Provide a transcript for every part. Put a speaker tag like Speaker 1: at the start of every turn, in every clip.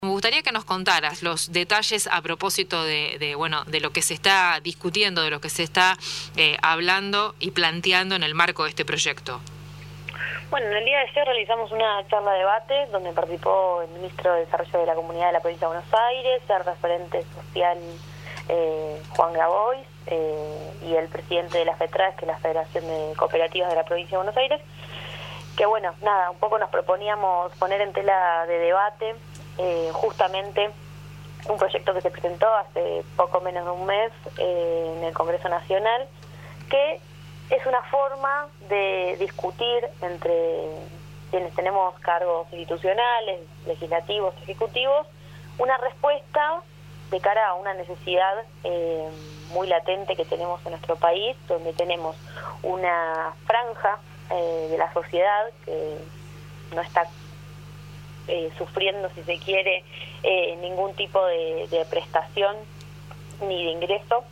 Speaker 1: Me gustaría que nos contaras los detalles a propósito de lo que se está discutiendo, de lo que se está hablando y planteando en el marco de este proyecto.
Speaker 2: Bueno, en el día de ayer realizamos una charla de debate donde participó el ministro de Desarrollo de la Comunidad de la Provincia de Buenos Aires, el referente social Juan Grabois y el presidente de la FETRAS, que es la Federación de Cooperativas de la Provincia de Buenos Aires, que bueno, nada, un poco nos proponíamos poner en tela de debate justamente un proyecto que se presentó hace poco menos de un mes en el Congreso Nacional, que es una forma de discutir entre quienes tenemos cargos institucionales, legislativos, ejecutivos, una respuesta de cara a una necesidad muy latente que tenemos en nuestro país, donde tenemos una franja de la sociedad que no está sufriendo, si se quiere, ningún tipo de prestación ni de ingreso,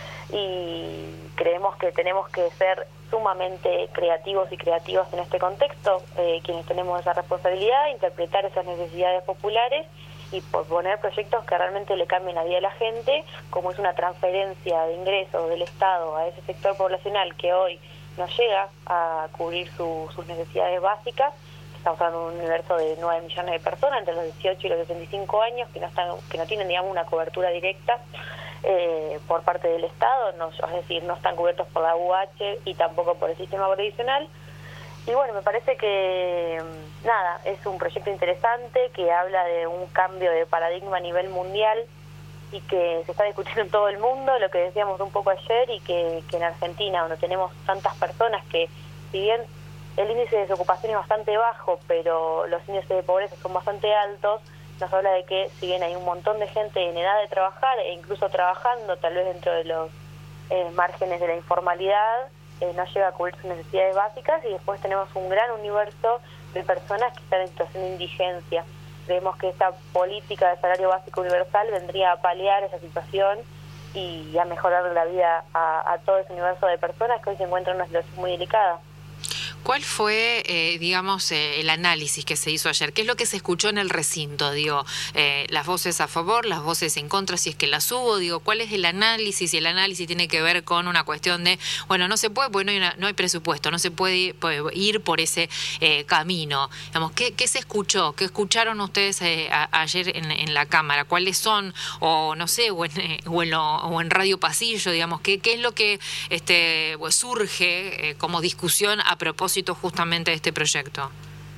Speaker 2: y creemos que tenemos que ser sumamente creativos y creativas en este contexto, quienes tenemos esa responsabilidad, interpretar esas necesidades populares y proponer proyectos que realmente le cambien la vida a la gente, como es una transferencia de ingresos del Estado a ese sector poblacional que hoy no llega a cubrir sus necesidades básicas. Estamos hablando de un universo de 9 millones de personas entre los 18 y los 65 años que no tienen, digamos, una cobertura directa por parte del Estado, es decir, no están cubiertos por la UH y tampoco por el sistema previsional. Y bueno, me parece que nada, es un proyecto interesante que habla de un cambio de paradigma a nivel mundial y que se está discutiendo en todo el mundo, lo que decíamos un poco ayer, y que en Argentina, donde tenemos tantas personas que, si bien el índice de desocupación es bastante bajo, pero los índices de pobreza son bastante altos, nos habla de que si bien hay un montón de gente en edad de trabajar e incluso trabajando tal vez dentro de los márgenes de la informalidad, no llega a cubrir sus necesidades básicas, y después tenemos un gran universo de personas que están en situación de indigencia. Creemos que esta política de salario básico universal vendría a paliar esa situación y a mejorar la vida a todo ese universo de personas que hoy se encuentran en una situación muy delicada.
Speaker 1: ¿Cuál fue, el análisis que se hizo ayer? ¿Qué es lo que se escuchó en el recinto? Las voces a favor, las voces en contra, si es que las hubo. ¿Cuál es el análisis? Y el análisis tiene que ver con una cuestión de, bueno, no se puede porque no hay presupuesto, no se puede ir por ese camino. Digamos, ¿qué se escuchó? ¿Qué escucharon ustedes ayer en la Cámara? ¿Cuáles son? O no sé, o en Radio Pasillo, digamos, ¿qué es lo que surge como discusión a propósito justamente de este proyecto?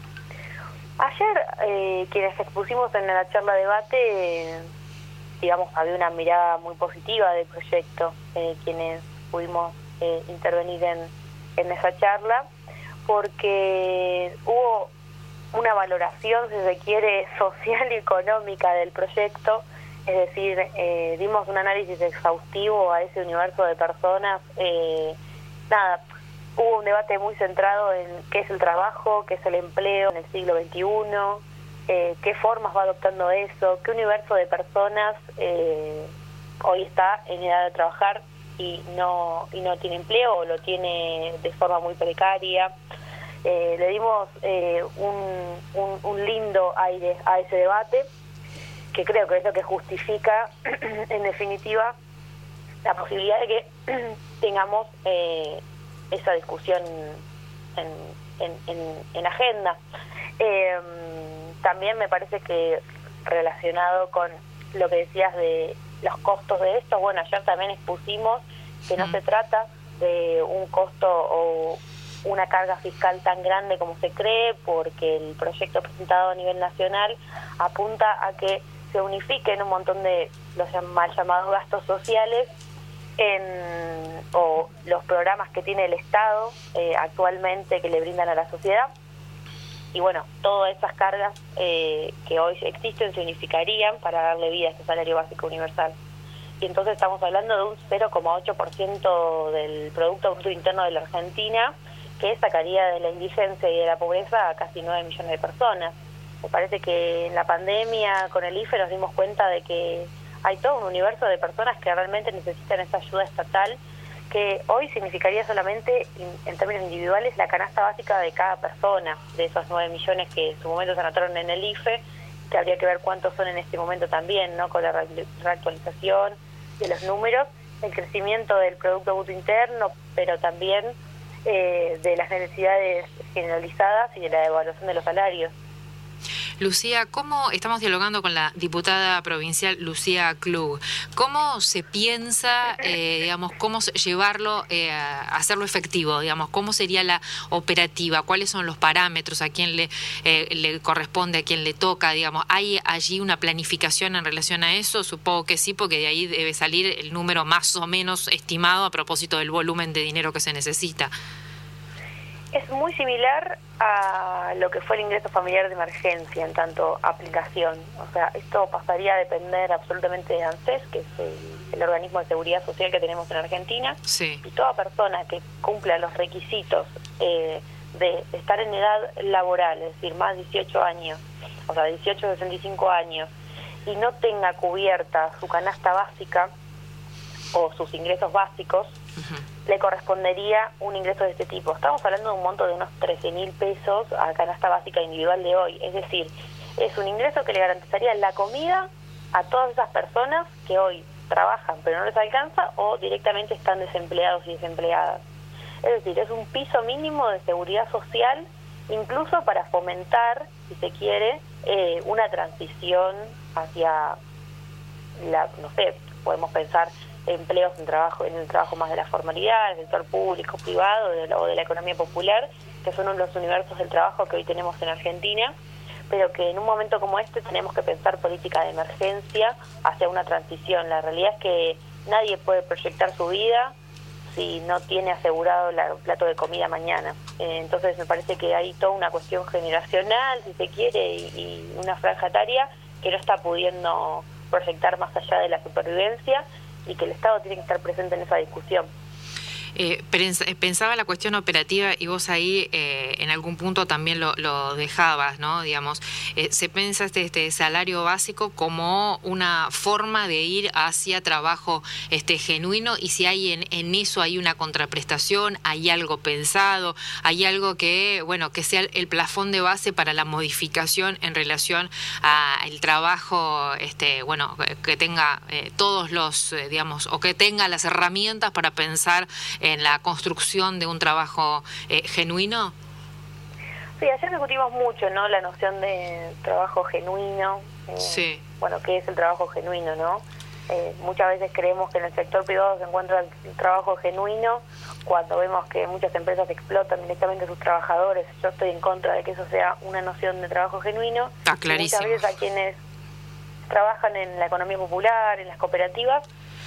Speaker 2: Ayer, quienes expusimos en la charla de debate, digamos, había una mirada muy positiva del proyecto, quienes pudimos intervenir en esa charla, porque hubo una valoración, si se quiere, social y económica del proyecto, es decir, dimos un análisis exhaustivo a ese universo de personas. Hubo un debate muy centrado en qué es el trabajo, qué es el empleo en el siglo XXI, qué formas va adoptando eso, qué universo de personas hoy está en edad de trabajar y no tiene empleo o lo tiene de forma muy precaria. Le dimos un lindo aire a ese debate, que creo que es lo que justifica, en definitiva, la posibilidad de que tengamos esa discusión en agenda. También me parece que relacionado con lo que decías de los costos de esto, bueno, ayer también expusimos que no se trata de un costo o una carga fiscal tan grande como se cree, porque el proyecto presentado a nivel nacional apunta a que se unifiquen un montón de los mal llamados gastos sociales o los programas que tiene el Estado actualmente que le brindan a la sociedad, y bueno, todas esas cargas que hoy existen se unificarían para darle vida a este salario básico universal. Y entonces estamos hablando de un 0,8% del Producto Bruto Interno de la Argentina, que sacaría de la indigencia y de la pobreza a casi 9 millones de personas. Me parece que en la pandemia con el IFE nos dimos cuenta de que hay todo un universo de personas que realmente necesitan esa ayuda estatal, que hoy significaría solamente, en términos individuales, la canasta básica de cada persona, de esos 9 millones que en su momento se anotaron en el IFE, que habría que ver cuántos son en este momento también, ¿no? Con la reactualización de los números, el crecimiento del Producto Bruto Interno, pero también de las necesidades generalizadas y de la devaluación de los salarios.
Speaker 1: Lucía, ¿cómo estamos dialogando con la diputada provincial Lucía Klug? ¿Cómo se piensa, digamos, cómo llevarlo a hacerlo efectivo? Digamos, ¿cómo sería la operativa? ¿Cuáles son los parámetros? ¿A quién le corresponde? ¿A quién le toca? Digamos, ¿hay allí una planificación en relación a eso? Supongo que sí, porque de ahí debe salir el número más o menos estimado a propósito del volumen de dinero que se necesita.
Speaker 2: Es muy similar a lo que fue el ingreso familiar de emergencia en tanto aplicación. O sea, esto pasaría a depender absolutamente de ANSES, que es el organismo de seguridad social que tenemos en Argentina.
Speaker 1: Sí.
Speaker 2: Y toda persona que cumpla los requisitos de estar en edad laboral, es decir, más de 18 años, o sea, 18 a 65 años, y no tenga cubierta su canasta básica o sus ingresos básicos, le correspondería un ingreso de este tipo. Estamos hablando de un monto de unos 13.000 pesos a canasta básica individual de hoy. Es decir, es un ingreso que le garantizaría la comida a todas esas personas que hoy trabajan pero no les alcanza o directamente están desempleados y desempleadas. Es decir, es un piso mínimo de seguridad social, incluso para fomentar, si se quiere, una transición hacia no sé, podemos pensar empleos en el trabajo más de la formalidad, el sector público, privado o de la economía popular, que son los universos del trabajo que hoy tenemos en Argentina, pero que en un momento como este tenemos que pensar política de emergencia hacia una transición. La realidad es que nadie puede proyectar su vida si no tiene asegurado el plato de comida mañana. Entonces me parece que hay toda una cuestión generacional, si se quiere, y una franja etaria que no está pudiendo proyectar más allá de la supervivencia, y que el Estado tiene que estar presente en esa discusión.
Speaker 1: Pensaba la cuestión operativa y vos ahí en algún punto también lo dejabas, ¿no? Digamos, se piensa este salario básico como una forma de ir hacia trabajo genuino, y si hay en eso hay una contraprestación, hay algo pensado, hay algo que sea el plafón de base para la modificación en relación al trabajo, que tenga todos los, digamos, o que tenga las herramientas para pensar en la construcción de un trabajo genuino.
Speaker 2: Sí, ayer discutimos mucho, ¿no? La noción de trabajo genuino.
Speaker 1: Sí.
Speaker 2: Bueno, ¿qué es el trabajo genuino, no? Muchas veces creemos que en el sector privado se encuentra el trabajo genuino cuando vemos que muchas empresas explotan directamente a sus trabajadores. Yo estoy en contra de que eso sea una noción de trabajo genuino.
Speaker 1: Está clarísimo.
Speaker 2: Muchas veces a quienes trabajan en la economía popular, en las cooperativas,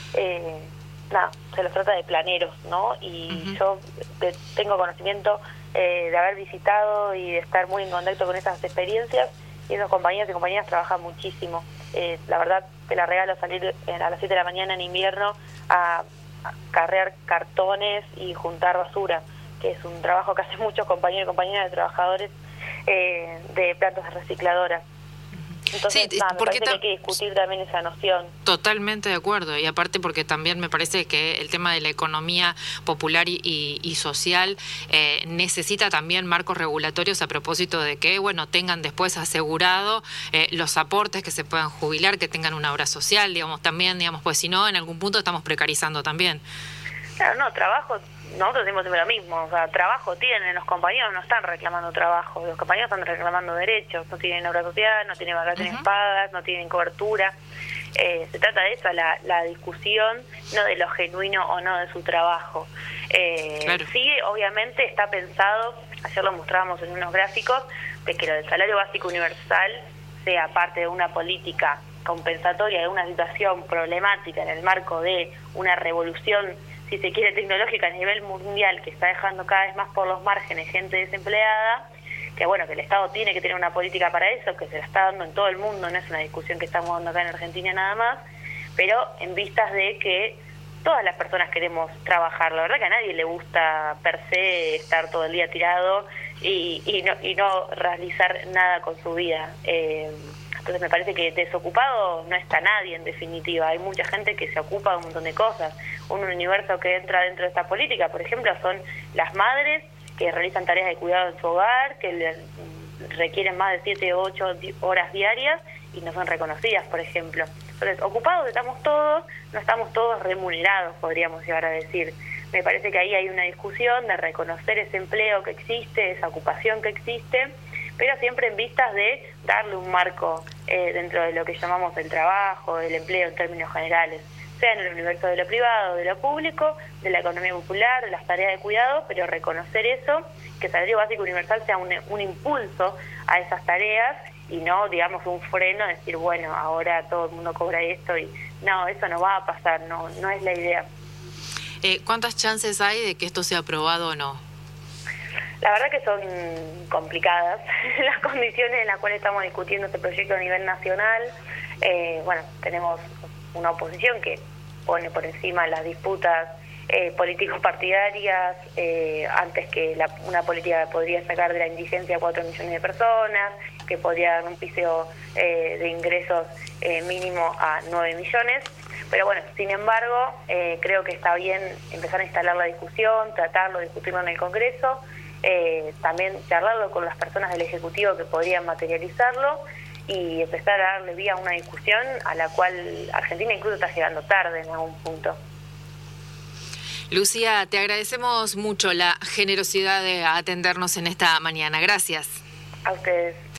Speaker 2: se los trata de planeros, ¿no? Y yo tengo conocimiento de haber visitado y de estar muy en contacto con esas experiencias, y esos compañeros y compañeras trabajan muchísimo. La verdad, te la regalo salir a las 7 de la mañana en invierno a carrear cartones y juntar basura, que es un trabajo que hacen muchos compañeros y compañeras de trabajadores de plantas recicladoras. Entonces,
Speaker 1: sí,
Speaker 2: me parece que hay que discutir también esa noción.
Speaker 1: Totalmente de acuerdo, y aparte porque también me parece que el tema de la economía popular y social necesita también marcos regulatorios a propósito de que, tengan después asegurado los aportes, que se puedan jubilar, que tengan una obra social, también, pues si no, en algún punto estamos precarizando también.
Speaker 2: Claro, trabajo, nosotros decimos siempre lo mismo, o sea, trabajo tienen, los compañeros no están reclamando trabajo, los compañeros están reclamando derechos, no tienen obra social, no tienen vacaciones pagas, no tienen cobertura. Se trata de eso, la discusión, no de lo genuino o no de su trabajo. Claro. Sí, obviamente está pensado, ayer lo mostrábamos en unos gráficos, de que lo del salario básico universal sea parte de una política compensatoria de una situación problemática en el marco de una revolución, si se quiere, tecnológica a nivel mundial, que está dejando cada vez más por los márgenes gente desempleada, que que el Estado tiene que tener una política para eso, que se la está dando en todo el mundo, no es una discusión que estamos dando acá en Argentina nada más, pero en vistas de que todas las personas queremos trabajar. La verdad que a nadie le gusta per se estar todo el día tirado y no realizar nada con su vida. Entonces me parece que desocupado no está nadie, en definitiva. Hay mucha gente que se ocupa de un montón de cosas. Un universo que entra dentro de esta política, por ejemplo, son las madres que realizan tareas de cuidado en su hogar, que requieren más de 7 o 8 horas diarias y no son reconocidas, por ejemplo. Entonces, ocupados estamos todos, no estamos todos remunerados, podríamos llegar a decir. Me parece que ahí hay una discusión de reconocer ese empleo que existe, esa ocupación que existe, pero siempre en vistas de darle un marco dentro de lo que llamamos el trabajo, el empleo en términos generales, sea en el universo de lo privado, de lo público, de la economía popular, de las tareas de cuidado, pero reconocer eso, que el salario básico universal sea un impulso a esas tareas y no, digamos, un freno, decir, bueno, ahora todo el mundo cobra esto y no, eso no va a pasar, no es la idea.
Speaker 1: ¿Cuántas chances hay de que esto sea aprobado o no?
Speaker 2: La verdad que son complicadas las condiciones en las cuales estamos discutiendo este proyecto a nivel nacional. Bueno, tenemos una oposición que pone por encima las disputas político-partidarias antes que una política que podría sacar de la indigencia a 4 millones de personas, que podría dar un piso de ingresos mínimo a 9 millones. Pero bueno, sin embargo, creo que está bien empezar a instalar la discusión, tratarlo, discutirlo en el Congreso, también charlarlo con las personas del Ejecutivo que podrían materializarlo y empezar a darle vía a una discusión a la cual Argentina incluso está llegando tarde en algún punto.
Speaker 1: Lucía, te agradecemos mucho la generosidad de atendernos en esta mañana. Gracias.
Speaker 2: A ustedes.